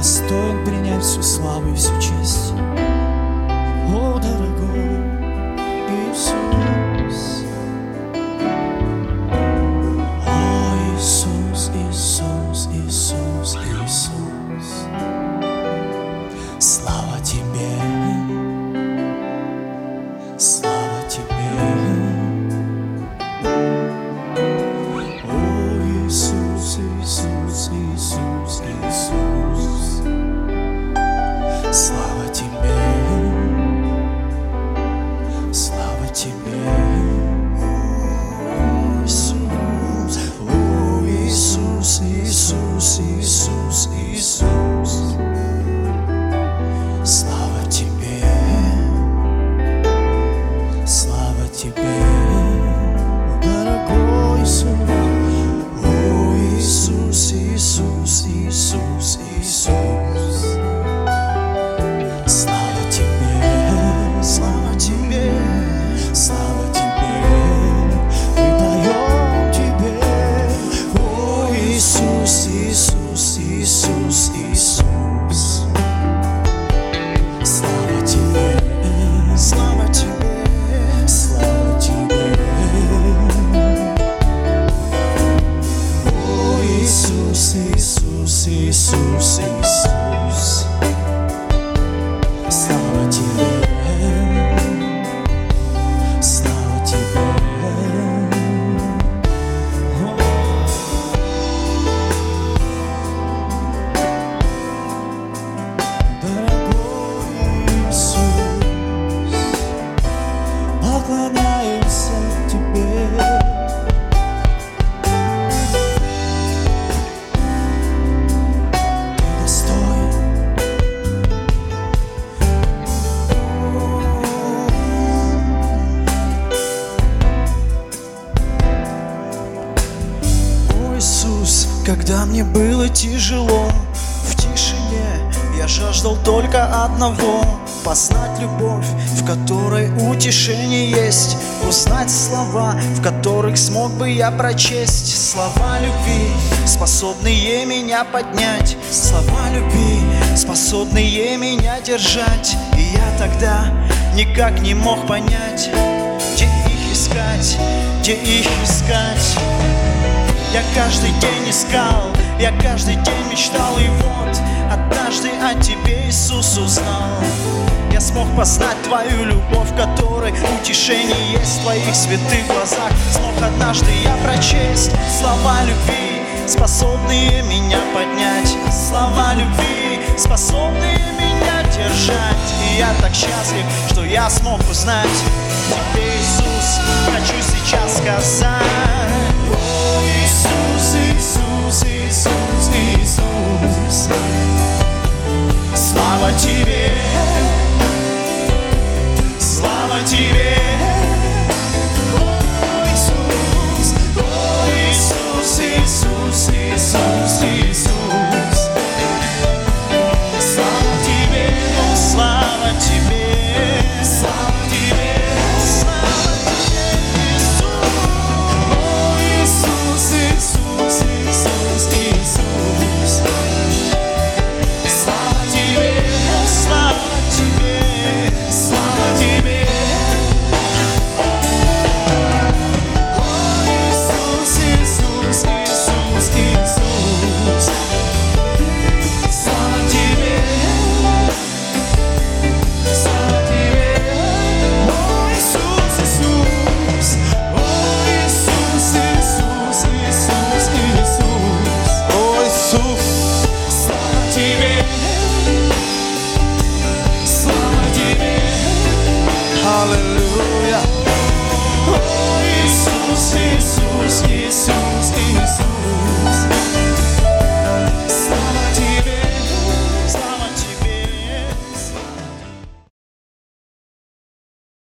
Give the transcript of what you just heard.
достоин принять всю славу и всю честь. О, дорогой Иисус, о, Иисус, Иисус, Иисус, Иисус, слава Тебе, слава Тебе. О, Иисус, Иисус, Иисус, Иисус, слава Тебе, слава Тебе. О, Иисус, о, Иисус, Иисус, Иисус, Иисус, слава Тебе, слава Тебе, дорогой Иисус. О, Иисус, Иисус, Иисус, Иисус, слава Тебе, слава Тебе, слава Тебе, мы даем Тебе. О, Иисус, Иисус, Иисус, Иисус, слава Тебе, слава Тебе, слава Тебе. О, Иисус, Иисус, Иисус, Иисус, слава Тебе, слава Тебе. Дорогой Иисус, поклоняемся Тебе. Ты достоин. О, Иисус, когда мне было тяжело, в тишине я жаждал только одного: познать любовь, в которой утешение есть, узнать слова, в которых смог бы я прочесть. Слова любви, способные меня поднять, слова любви, способные меня держать. И я тогда никак не мог понять, где их искать, где их искать. Я каждый день искал, я каждый день мечтал, и вот однажды о Тебе, Иисус, узнал. Я смог познать Твою любовь, в которой утешение есть в Твоих святых глазах. Смог однажды я прочесть слова любви, способные меня поднять, слова любви, способные меня держать. И я так счастлив, что я смог узнать Тебе, Иисус, хочу сейчас сказать. О, Иисус, Иисус, Иисус, Иисус, слава Тебе, слава Тебе. О, Иисус, Иисус, Иисус, Иисус, слава Тебе, слава Тебе, слава Тебе, слава Тебе, Иисус. О, Иисус, Иисус, Иисус, Иисус, слава Тебе, слава Тебе, слава Тебе. О, Иисус, Иисус, Иисус, Иисус, слава Тебе, слава Тебе. О, Иисус, Иисус, о, Иисус, Иисус, Иисус, Иисус, о, Иисус, слава Тебе, слава Тебе. Аллилуйя. О, Иисус, Иисус, Иисус,